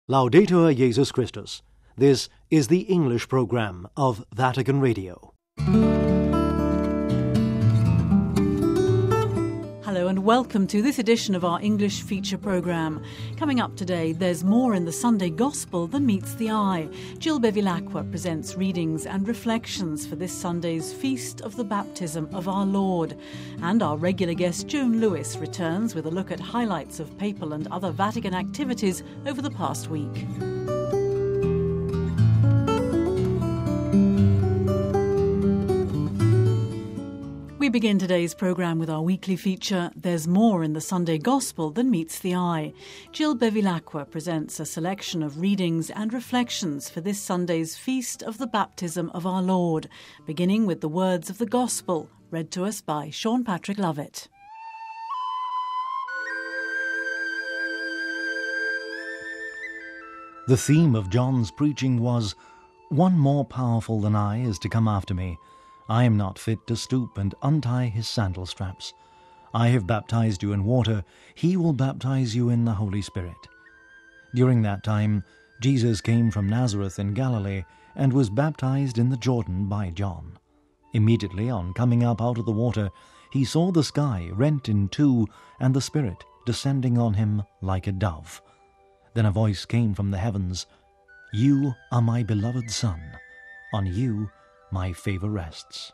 Laudetur Jesus Christus. This is the English program of Vatican Radio. Hello and welcome to this edition of our English feature programme. Coming up today, there's more in the Sunday Gospel than meets the eye. Jill Bevilacqua presents readings and reflections for this Sunday's Feast of the Baptism of our Lord. And our regular guest Joan Lewis returns with a look at highlights of papal and other Vatican activities over the past week. We begin today's programme with our weekly feature, There's More in the Sunday Gospel Than Meets the Eye. Jill Bevilacqua presents a selection of readings and reflections for this Sunday's Feast of the Baptism of our Lord, beginning with the words of the Gospel, read to us by Sean Patrick Lovett. The theme of John's preaching was, "One more powerful than I is to come after me. I am not fit to stoop and untie his sandal straps. I have baptized you in water. He will baptize you in the Holy Spirit." During that time, Jesus came from Nazareth in Galilee and was baptized in the Jordan by John. Immediately on coming up out of the water, he saw the sky rent in two and the Spirit descending on him like a dove. Then a voice came from the heavens, "You are my beloved Son. On you my favour rests."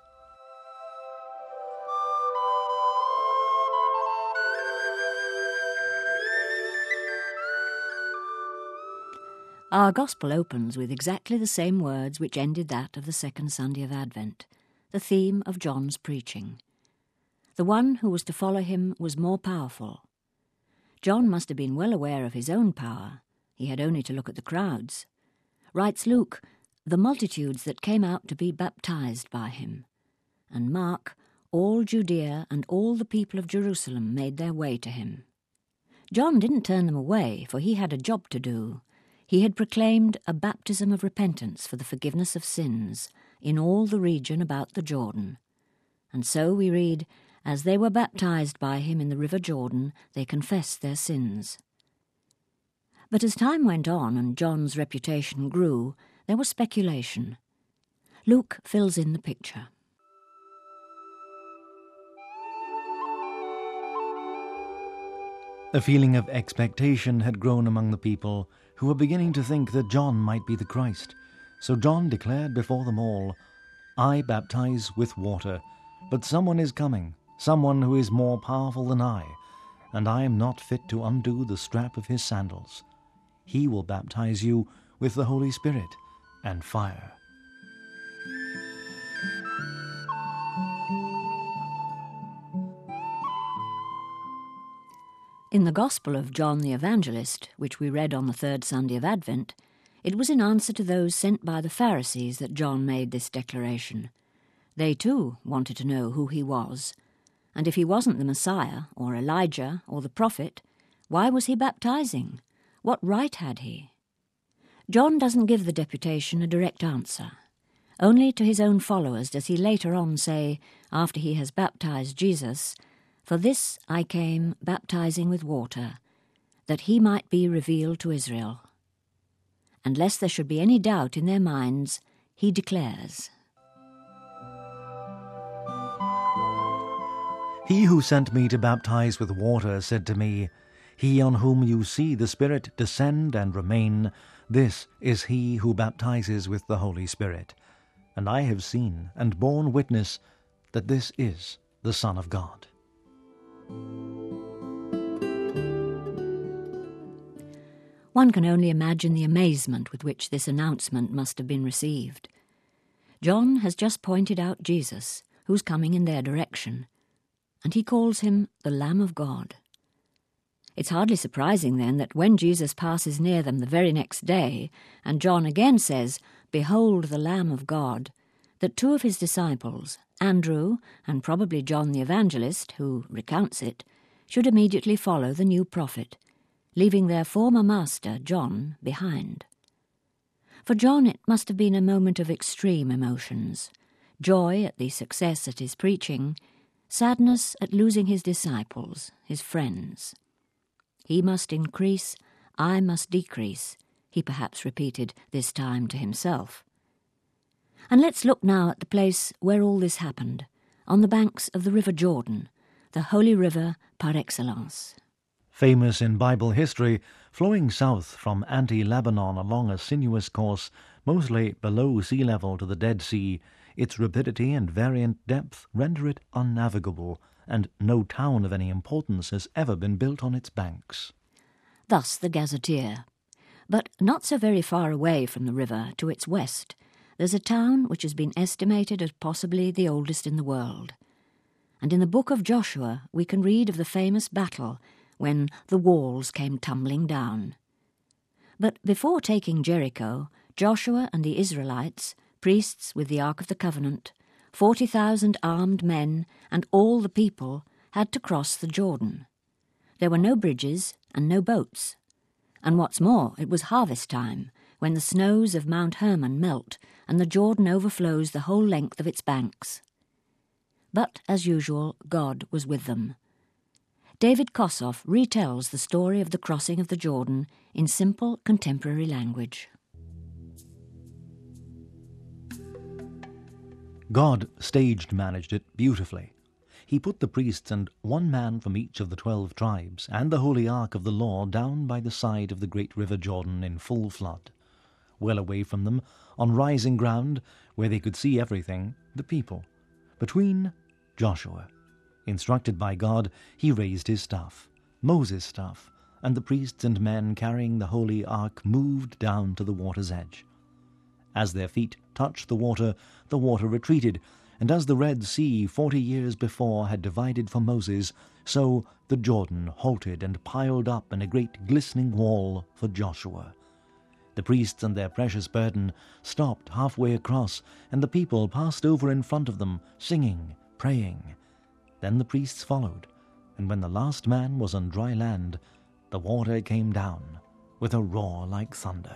Our Gospel opens with exactly the same words which ended that of the second Sunday of Advent, the theme of John's preaching. The one who was to follow him was more powerful. John must have been well aware of his own power. He had only to look at the crowds. Writes Luke, "The multitudes that came out to be baptized by him." And Mark, "All Judea and all the people of Jerusalem made their way to him." John didn't turn them away, for he had a job to do. He had proclaimed a baptism of repentance for the forgiveness of sins in all the region about the Jordan. And so we read, as they were baptized by him in the river Jordan, they confessed their sins. But as time went on and John's reputation grew, there was speculation. Luke fills in the picture. A feeling of expectation had grown among the people, who were beginning to think that John might be the Christ. So John declared before them all, "I baptize with water, but someone is coming, someone who is more powerful than I, and I am not fit to undo the strap of his sandals. He will baptize you with the Holy Spirit and fire." In the Gospel of John the Evangelist, which we read on the third Sunday of Advent, it was in answer to those sent by the Pharisees that John made this declaration. They too wanted to know who he was, and if he wasn't the Messiah, or Elijah, or the prophet, why was he baptizing? What right had he? John doesn't give the deputation a direct answer. Only to his own followers does he later on say, after he has baptized Jesus, "For this I came baptizing with water, that he might be revealed to Israel." And lest there should be any doubt in their minds, he declares, "He who sent me to baptize with water said to me, 'He on whom you see the Spirit descend and remain, this is he who baptizes with the Holy Spirit. And I have seen and borne witness that this is the Son of God.'" One can only imagine the amazement with which this announcement must have been received. John has just pointed out Jesus, who's coming in their direction, and he calls him the Lamb of God. It's hardly surprising, then, that when Jesus passes near them the very next day, and John again says, "Behold the Lamb of God," that two of his disciples, Andrew and probably John the Evangelist, who recounts it, should immediately follow the new prophet, leaving their former master, John, behind. For John it must have been a moment of extreme emotions, joy at the success at his preaching, sadness at losing his disciples, his friends. He must increase, I must decrease, he perhaps repeated this time to himself. And let's look now at the place where all this happened, on the banks of the River Jordan, the holy river par excellence. Famous in Bible history, flowing south from Anti-Lebanon along a sinuous course, mostly below sea level to the Dead Sea, its rapidity and variant depth render it unnavigable, and no town of any importance has ever been built on its banks. Thus the Gazetteer. But not so very far away from the river, to its west, there's a town which has been estimated as possibly the oldest in the world. And in the book of Joshua we can read of the famous battle when the walls came tumbling down. But before taking Jericho, Joshua and the Israelites, priests with the Ark of the Covenant, 40,000 armed men, and all the people had to cross the Jordan. There were no bridges and no boats. And what's more, it was harvest time, when the snows of Mount Hermon melt and the Jordan overflows the whole length of its banks. But, as usual, God was with them. David Kossoff retells the story of the crossing of the Jordan in simple contemporary language. God stage-managed it beautifully. He put the priests and one man from each of the 12 tribes and the holy ark of the law down by the side of the great river Jordan in full flood. Well away from them, on rising ground, where they could see everything, the people. Between, Joshua. Instructed by God, he raised his staff, Moses' staff, and the priests and men carrying the holy ark moved down to the water's edge. As their feet touched the water retreated, and as the Red Sea 40 years before had divided for Moses, so the Jordan halted and piled up in a great glistening wall for Joshua. The priests and their precious burden stopped halfway across, and the people passed over in front of them, singing, praying. Then the priests followed, and when the last man was on dry land, the water came down with a roar like thunder.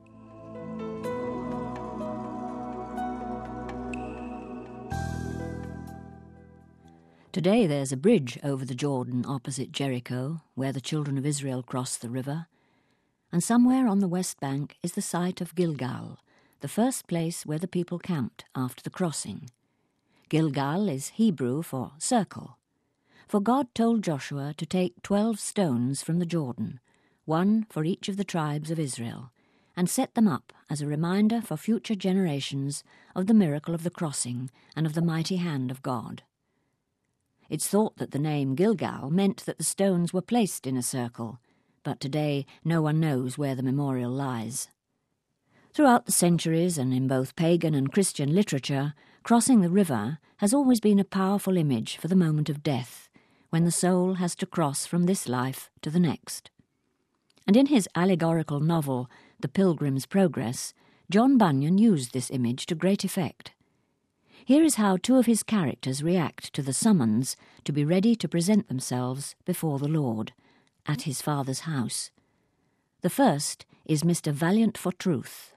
Today there's a bridge over the Jordan opposite Jericho, where the children of Israel crossed the river, and somewhere on the west bank is the site of Gilgal, the first place where the people camped after the crossing. Gilgal is Hebrew for circle, for God told Joshua to take 12 stones from the Jordan, one for each of the tribes of Israel, and set them up as a reminder for future generations of the miracle of the crossing and of the mighty hand of God. It's thought that the name Gilgal meant that the stones were placed in a circle, but today no one knows where the memorial lies. Throughout the centuries and in both pagan and Christian literature, crossing the river has always been a powerful image for the moment of death, when the soul has to cross from this life to the next. And in his allegorical novel, The Pilgrim's Progress, John Bunyan used this image to great effect. Here is how 2 of his characters react to the summons to be ready to present themselves before the Lord, at his father's house. The first is Mr. Valiant for Truth.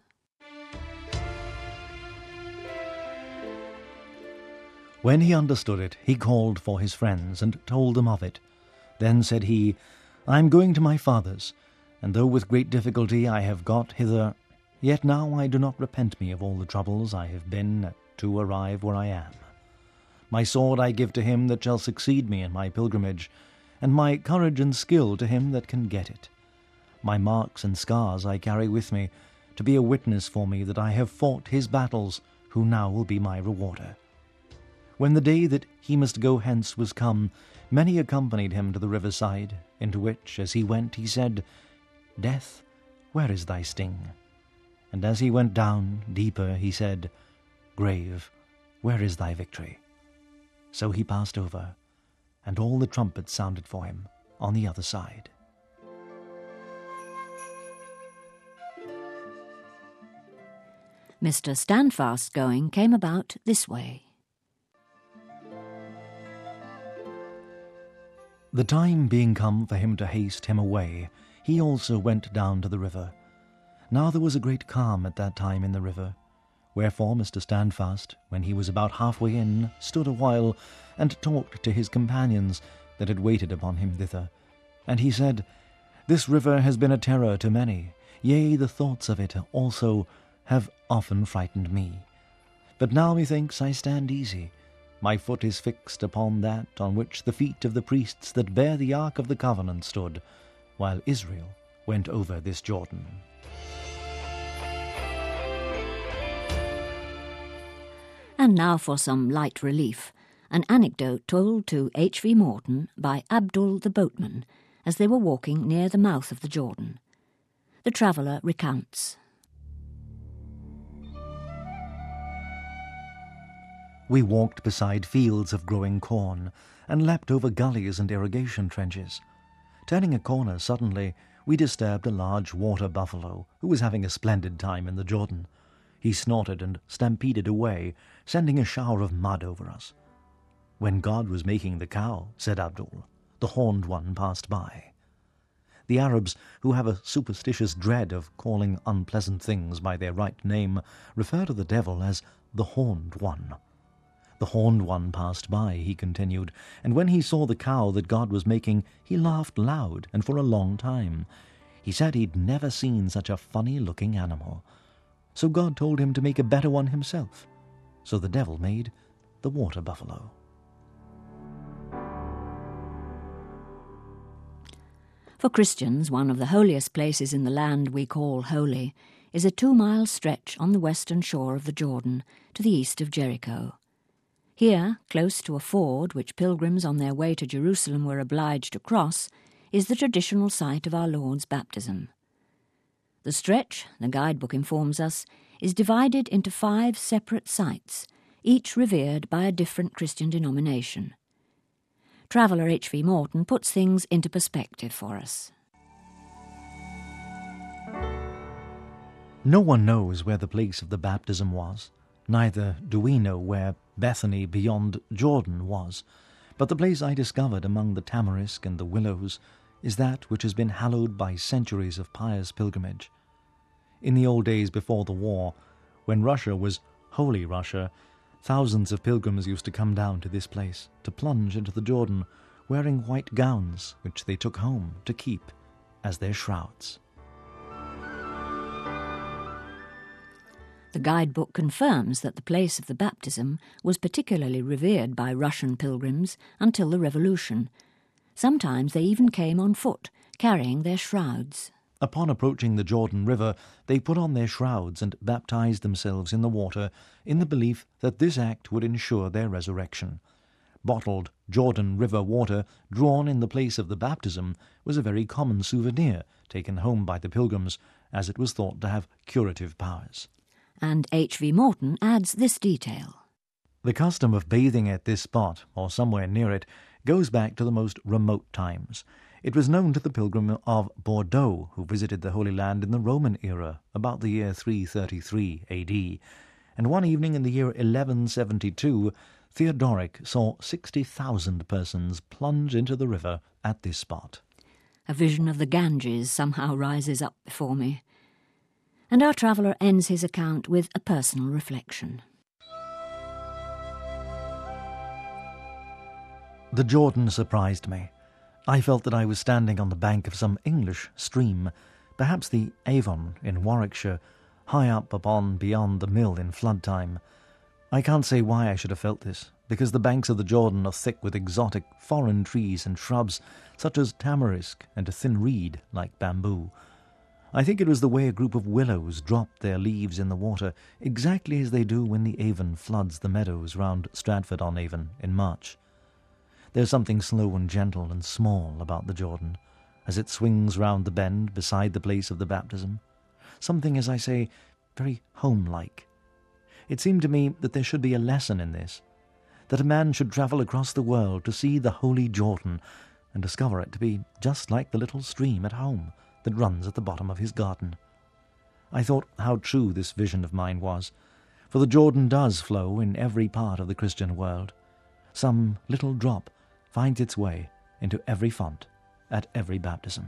When he understood it, he called for his friends and told them of it. Then said he, I am going to my father's, and though with great difficulty I have got hither, yet now I do not repent me of all the troubles I have been at to arrive where I am. My sword I give to him that shall succeed me in my pilgrimage, and my courage and skill to him that can get it. My marks and scars I carry with me, to be a witness for me that I have fought his battles, who now will be my rewarder. When the day that he must go hence was come, many accompanied him to the riverside, into which, as he went, he said, Death, where is thy sting? And as he went down deeper, he said, Grave, where is thy victory? So he passed over, and all the trumpets sounded for him on the other side. Mr. Standfast's going came about this way. The time being come for him to haste him away, he also went down to the river. Now there was a great calm at that time in the river. Wherefore Mr. Standfast, when he was about halfway in, stood a while, and talked to his companions that had waited upon him thither. And he said, This river has been a terror to many. Yea, the thoughts of it also have often frightened me. But now methinks I stand easy. My foot is fixed upon that on which the feet of the priests that bear the Ark of the Covenant stood, while Israel went over this Jordan. And now for some light relief, an anecdote told to H.V. Morton by Abdul the boatman as they were walking near the mouth of the Jordan. The traveller recounts. We walked beside fields of growing corn, and leapt over gullies and irrigation trenches. Turning a corner suddenly, we disturbed a large water buffalo, who was having a splendid time in the Jordan. He snorted and stampeded away, sending a shower of mud over us. When God was making the cow, said Abdul, the horned one passed by. The Arabs, who have a superstitious dread of calling unpleasant things by their right name, refer to the devil as the horned one. The horned one passed by, he continued, and when he saw the cow that God was making, he laughed loud and for a long time. He said he'd never seen such a funny-looking animal. So God told him to make a better one himself. So the devil made the water buffalo. For Christians, one of the holiest places in the land we call holy is a 2-mile stretch on the western shore of the Jordan to the east of Jericho. Here, close to a ford which pilgrims on their way to Jerusalem were obliged to cross, is the traditional site of our Lord's baptism. The stretch, the guidebook informs us, is divided into 5 separate sites, each revered by a different Christian denomination. Traveller H.V. Morton puts things into perspective for us. No one knows where the place of the baptism was. Neither do we know where Bethany beyond Jordan was, but the place I discovered among the tamarisk and the willows is that which has been hallowed by centuries of pious pilgrimage. In the old days before the war, when Russia was Holy Russia, thousands of pilgrims used to come down to this place to plunge into the Jordan, wearing white gowns which they took home to keep as their shrouds. The guidebook confirms that the place of the baptism was particularly revered by Russian pilgrims until the Revolution. Sometimes they even came on foot, carrying their shrouds. Upon approaching the Jordan River, they put on their shrouds and baptized themselves in the water in the belief that this act would ensure their resurrection. Bottled Jordan River water drawn in the place of the baptism was a very common souvenir taken home by the pilgrims, as it was thought to have curative powers. And H.V. Morton adds this detail. The custom of bathing at this spot, or somewhere near it, goes back to the most remote times. It was known to the pilgrim of Bordeaux, who visited the Holy Land in the Roman era, about the year 333 A.D., and one evening in the year 1172, Theodoric saw 60,000 persons plunge into the river at this spot. A vision of the Ganges somehow rises up before me. And our traveller ends his account with a personal reflection. The Jordan surprised me. I felt that I was standing on the bank of some English stream, perhaps the Avon in Warwickshire, high up upon beyond the mill in flood time. I can't say why I should have felt this, because the banks of the Jordan are thick with exotic foreign trees and shrubs, such as tamarisk and a thin reed like bamboo. I think it was the way a group of willows dropped their leaves in the water, exactly as they do when the Avon floods the meadows round Stratford-on-Avon in March. There's something slow and gentle and small about the Jordan, as it swings round the bend beside the place of the baptism. Something, as I say, very home-like. It seemed to me that there should be a lesson in this, that a man should travel across the world to see the holy Jordan and discover it to be just like the little stream at home that runs at the bottom of his garden. I thought how true this vision of mine was, for the Jordan does flow in every part of the Christian world. Some little drop finds its way into every font at every baptism.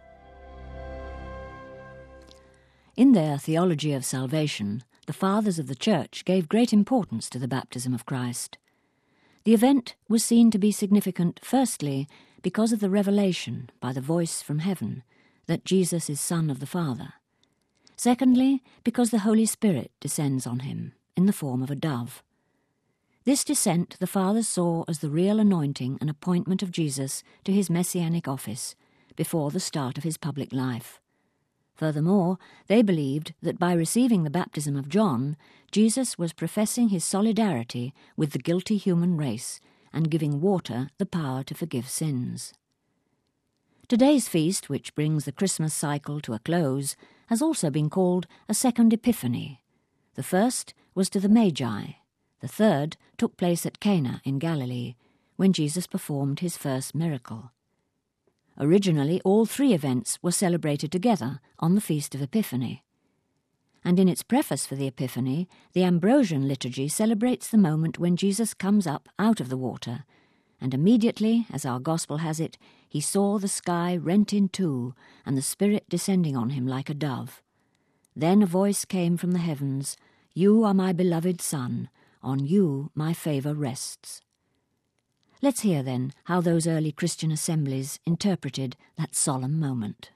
In their theology of salvation, the fathers of the Church gave great importance to the baptism of Christ. The event was seen to be significant, firstly, because of the revelation by the voice from heaven that Jesus is Son of the Father, Secondly, because the Holy Spirit descends on him in the form of a dove. This descent the Fathers saw as the real anointing and appointment of Jesus to his messianic office before the start of his public life. Furthermore, they believed that by receiving the baptism of John, Jesus was professing his solidarity with the guilty human race and giving water the power to forgive sins. Today's feast, which brings the Christmas cycle to a close, has also been called a second Epiphany. The first was to the Magi. The third took place at Cana in Galilee, when Jesus performed his first miracle. Originally, all three events were celebrated together on the Feast of Epiphany. And in its preface for the Epiphany, the Ambrosian liturgy celebrates the moment when Jesus comes up out of the water, and immediately, as our Gospel has it, he saw the sky rent in two, and the Spirit descending on him like a dove. Then a voice came from the heavens, "You are my beloved Son, on you my favour rests." Let's hear then how those early Christian assemblies interpreted that solemn moment.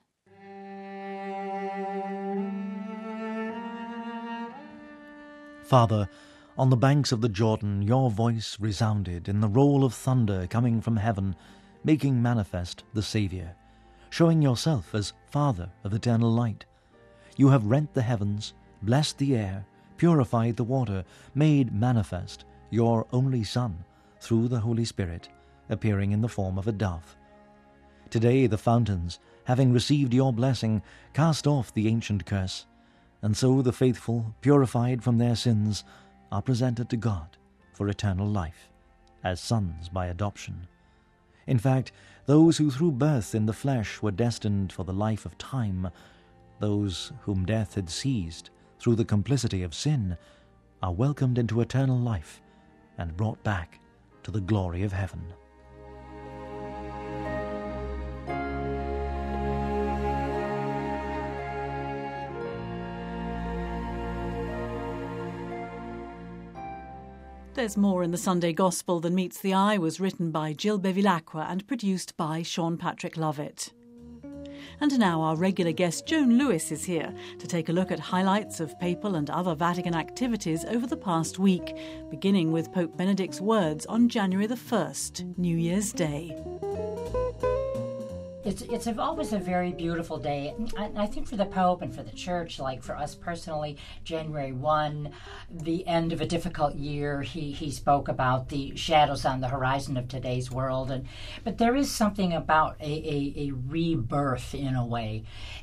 Father, on the banks of the Jordan your voice resounded in the roll of thunder coming from heaven, making manifest the Saviour, showing yourself as Father of eternal light. You have rent the heavens, blessed the air, purified the water, made manifest your only Son, through the Holy Spirit, appearing in the form of a dove. Today the fountains, having received your blessing, cast off the ancient curse, and so the faithful, purified from their sins, are presented to God for eternal life, as sons by adoption. In fact, those who through birth in the flesh were destined for the life of time, those whom death had seized through the complicity of sin, are welcomed into eternal life and brought back to the glory of heaven. There's More in the Sunday Gospel Than Meets the Eye was written by Jill Bevilacqua and produced by Sean Patrick Lovett. And now our regular guest Joan Lewis is here to take a look at highlights of papal and other Vatican activities over the past week, beginning with Pope Benedict's words on January the 1st, New Year's Day. It's always a very beautiful day. I think for the Pope and for the Church, like for us personally, January 1, the end of a difficult year, he spoke about the shadows on the horizon of today's world. But there is something about a rebirth in a way,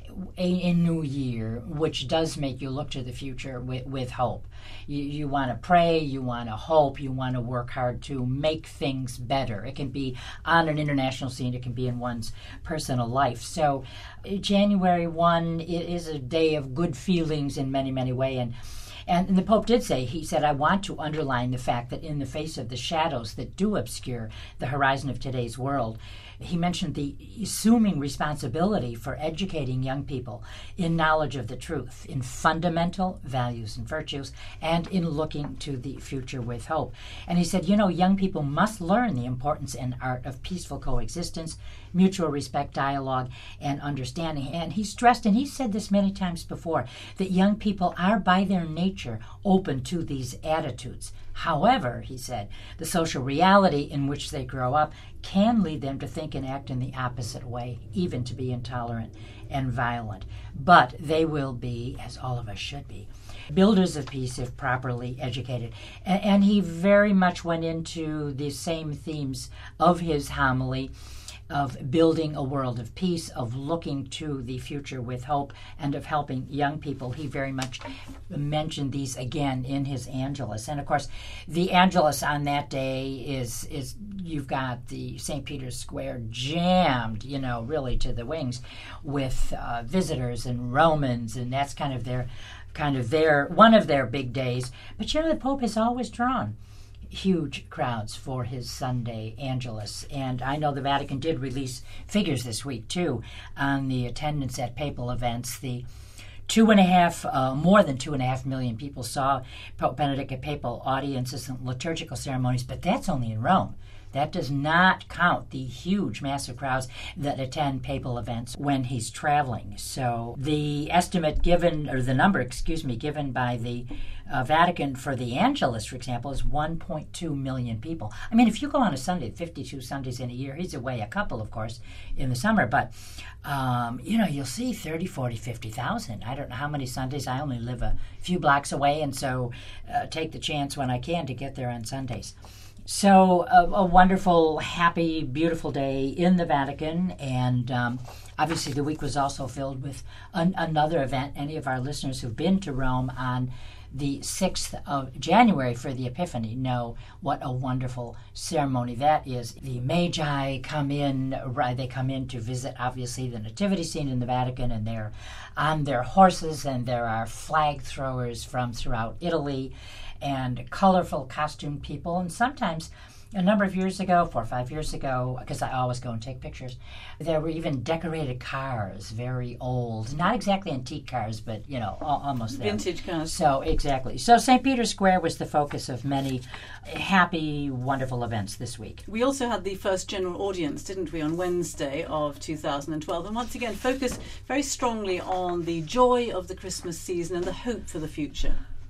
a new year, which does make you look to the future with hope. You want to pray, you want to hope, you want to work hard to make things better. It can be on an international scene, it can be in one's personal life. So January 1 is a day of good feelings in many, many ways. And the Pope did say, he said, I want to underline the fact that in the face of the shadows that do obscure the horizon of today's world, he mentioned the assuming responsibility for educating young people in knowledge of the truth, in fundamental values and virtues, and in looking to the future with hope. And he said, young people must learn the importance and art of peaceful coexistence, mutual respect, dialogue, and understanding. And he stressed, and he said this many times before, that young people are by their nature open to these attitudes. However, he said, the social reality in which they grow up can lead them to think and act in the opposite way, even to be intolerant and violent. But they will be, as all of us should be, builders of peace if properly educated. And he very much went into the same themes of his homily, of building a world of peace, of looking to the future with hope, and of helping young people. He very much mentioned these again in his Angelus. And of course, the Angelus on that day is you've got the St. Peter's Square jammed, really to the wings with visitors and Romans, and that's kind of their one of their big days. But the Pope has always drawn huge crowds for his Sunday Angelus. And I know the Vatican did release figures this week, too, on the attendance at papal events. The more than 2.5 million people saw Pope Benedict at papal audiences and liturgical ceremonies, but that's only in Rome. That does not count the huge, massive crowds that attend papal events when he's traveling. So the estimate given, or the number, given by the Vatican for the Angelus, for example, is 1.2 million people. I mean, if you go on a Sunday, 52 Sundays in a year, he's away a couple, of course, in the summer, but, you'll see 30, 40, 50,000. I don't know how many Sundays. I only live a few blocks away, and so take the chance when I can to get there on Sundays. So a wonderful, happy, beautiful day in the Vatican, and obviously the week was also filled with another event. Any of our listeners who've been to Rome on the 6th of January for the Epiphany know what a wonderful ceremony that is. The Magi come in to visit, obviously, the nativity scene in the Vatican, and they're on their horses, and there are flag throwers from throughout Italy, and colorful costumed people, and sometimes a number of years ago, 4 or 5 years ago, because I always go and take pictures, there were even decorated cars, very old, not exactly antique cars, but, almost there. Vintage cars. So, exactly. So St. Peter's Square was the focus of many happy, wonderful events this week. We also had the first general audience, didn't we, on Wednesday of 2012, and once again focused very strongly on the joy of the Christmas season and the hope for the future.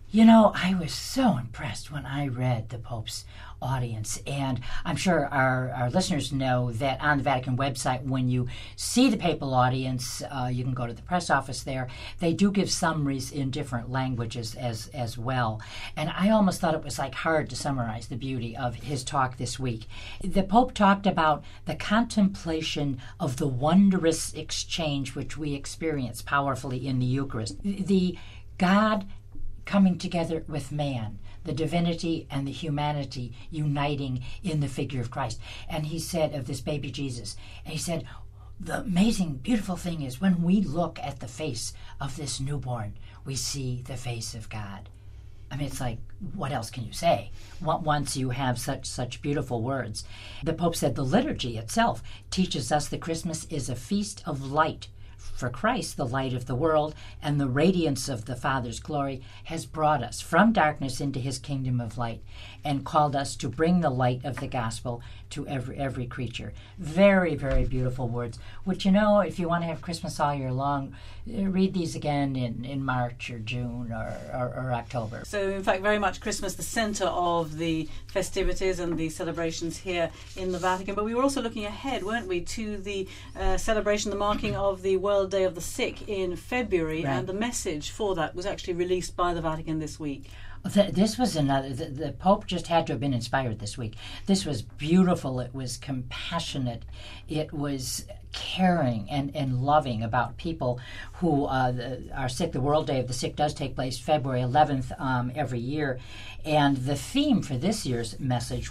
I was so impressed when I read the Pope's audience, and I'm sure our listeners know that on the Vatican website, when you see the papal audience, you can go to the press office there. They do give summaries in different languages as well, and I almost thought it was hard to summarize the beauty of his talk this week. The Pope talked about the contemplation of the wondrous exchange which we experience powerfully in the Eucharist. The God coming together with man, the divinity and the humanity uniting in the figure of Christ. And he said of this baby Jesus, and he said, the amazing, beautiful thing is when we look at the face of this newborn, we see the face of God. I mean, it's what else can you say once you have such beautiful words? The Pope said the liturgy itself teaches us that Christmas is a feast of light. For Christ, the light of the world and the radiance of the Father's glory, has brought us from darkness into his kingdom of light and called us to bring the light of the gospel to every creature. Very, very beautiful words, which, if you want to have Christmas all year long, read these again in March or June or October. So, in fact, very much Christmas, the center of the festivities and the celebrations here in the Vatican. But we were also looking ahead, weren't we, to the celebration, the marking of the World Day of the Sick in February, right. And the message for that was actually released by the Vatican this week. This was another, the Pope just had to have been inspired this week. This was beautiful. It was compassionate. It was caring and loving about people who are sick. The World Day of the Sick does take place February 11th every year. And the theme for this year's message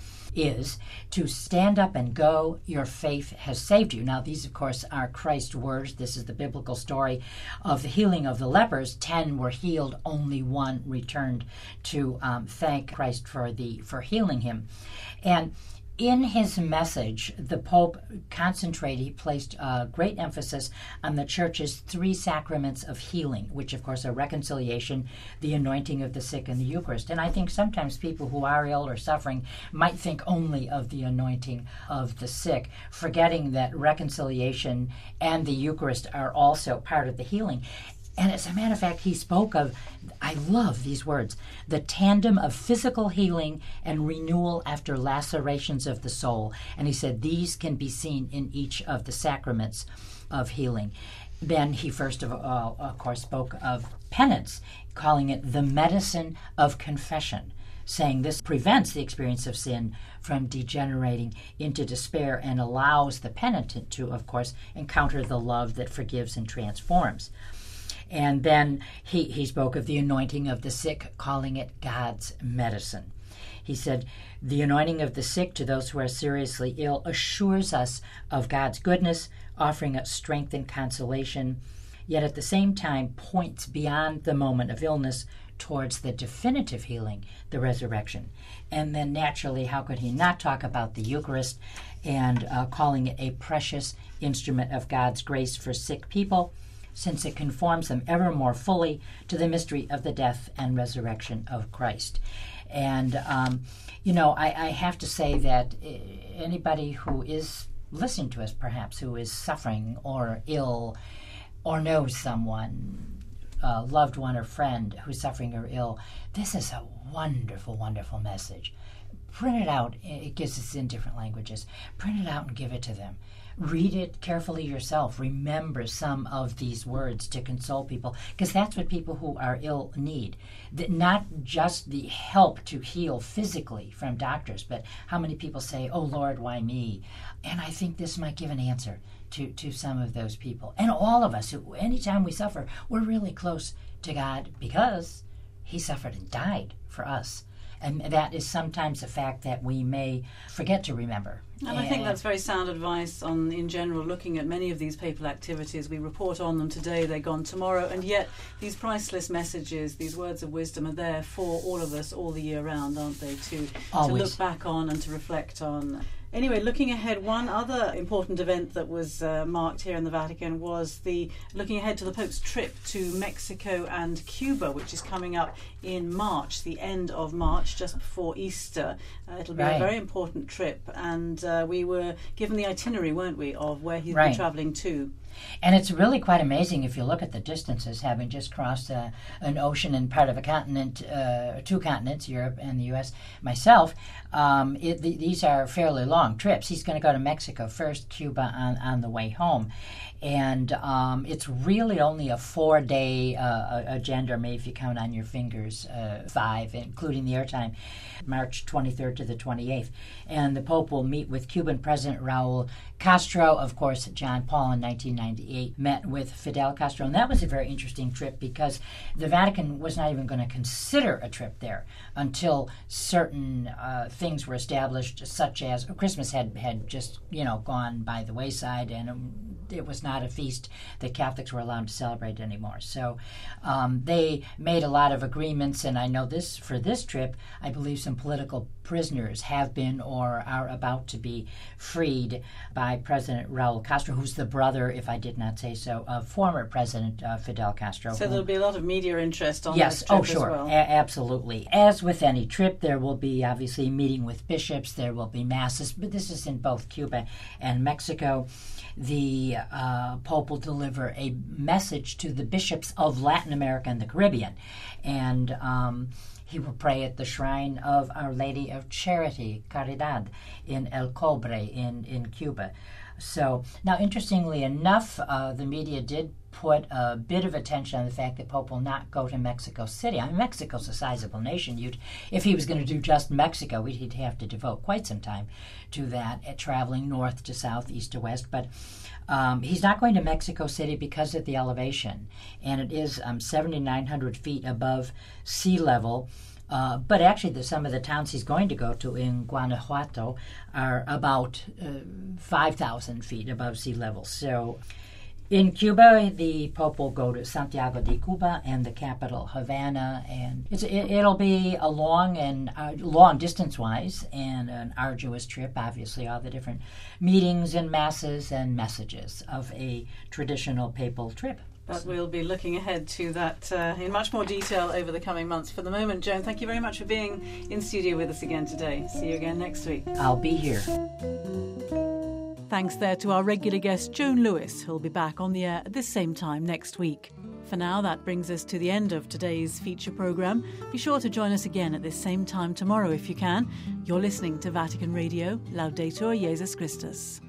is to stand up and go, your faith has saved you. Now, these, of course, are Christ's words. This is the biblical story of the healing of the lepers. 10 were healed, only one returned to thank Christ for healing him. And in his message, the Pope he placed great emphasis on the Church's 3 sacraments of healing, which, of course, are reconciliation, the anointing of the sick, and the Eucharist. And I think sometimes people who are ill or suffering might think only of the anointing of the sick, forgetting that reconciliation and the Eucharist are also part of the healing. And as a matter of fact, he spoke of, I love these words, the tandem of physical healing and renewal after lacerations of the soul. And he said these can be seen in each of the sacraments of healing. Then he first of all, of course, spoke of penance, calling it the medicine of confession, saying this prevents the experience of sin from degenerating into despair and allows the penitent to, of course, encounter the love that forgives and transforms. And then he spoke of the anointing of the sick, calling it God's medicine. He said, the anointing of the sick to those who are seriously ill assures us of God's goodness, offering us strength and consolation, yet at the same time points beyond the moment of illness towards the definitive healing, the resurrection. And then naturally, how could he not talk about the Eucharist and calling it a precious instrument of God's grace for sick people, since it conforms them ever more fully to the mystery of the death and resurrection of Christ. And, I have to say that anybody who is listening to us, perhaps, who is suffering or ill or knows someone, a loved one or friend who's suffering or ill, this is a wonderful, wonderful message. Print it out. It gives us in different languages. Print it out and give it to them. Read it carefully yourself. Remember some of these words to console people, because that's what people who are ill need. Not just the help to heal physically from doctors, but how many people say, "Oh Lord, why me?" And I think this might give an answer to some of those people. And all of us, anytime we suffer, we're really close to God because He suffered and died for us. And that is sometimes a fact that we may forget to remember. And I think that's very sound advice in general, looking at many of these papal activities. We report on them today, they're gone tomorrow, and yet these priceless messages, these words of wisdom are there for all of us all the year round, aren't they, to look back on and to reflect on. Anyway, looking ahead, one other important event that was marked here in the Vatican was looking ahead to the Pope's trip to Mexico and Cuba, which is coming up in March, the end of March, just before Easter. It'll be a very important trip, and we were given the itinerary, weren't we, of where he'd be travelling to. And it's really quite amazing if you look at the distances, having just crossed an ocean and part of a continent, two continents, Europe and the U.S. Myself, these are fairly long trips. He's going to go to Mexico first, Cuba on the way home. And it's really only a 4-day agenda, or maybe if you count on your fingers, 5, including the airtime, March 23rd to the 28th. And the Pope will meet with Cuban President Raul Castro. Of course, John Paul in 1998 met with Fidel Castro. And that was a very interesting trip because the Vatican was not even going to consider a trip there until certain things were established, such as Christmas had just, gone by the wayside, and it was not a feast that Catholics were allowed to celebrate anymore. So they made a lot of agreements, and I know for this trip, I believe some political prisoners have been or are about to be freed by President Raul Castro, who's the brother, if I did not say so, of former President Fidel Castro. So there'll be a lot of media interest on this trip as well. Absolutely. As with any trip, there will be obviously meeting with bishops, there will be masses, but this is in both Cuba and Mexico. The Pope will deliver a message to the bishops of Latin America and the Caribbean, and he will pray at the shrine of Our Lady of Charity, Caridad, in El Cobre in Cuba. So now, interestingly enough, the media did put a bit of attention on the fact that Pope will not go to Mexico City. I mean, Mexico's a sizable nation. If he was going to do just Mexico, he'd have to devote quite some time to that, traveling north to south, east to west. But he's not going to Mexico City because of the elevation, and it is 7,900 feet above sea level. But actually, some of the towns he's going to go to in Guanajuato are about 5,000 feet above sea level. So in Cuba, the Pope will go to Santiago de Cuba and the capital, Havana, and it'll be a long distance-wise, and an arduous trip, obviously, all the different meetings and masses and messages of a traditional papal trip. But we'll be looking ahead to that in much more detail over the coming months. For the moment, Joan, thank you very much for being in studio with us again today. See you again next week. I'll be here. Thanks there to our regular guest, Joan Lewis, who'll be back on the air at this same time next week. For now, that brings us to the end of today's feature programme. Be sure to join us again at this same time tomorrow if you can. You're listening to Vatican Radio. Laudetur Jesus Christus.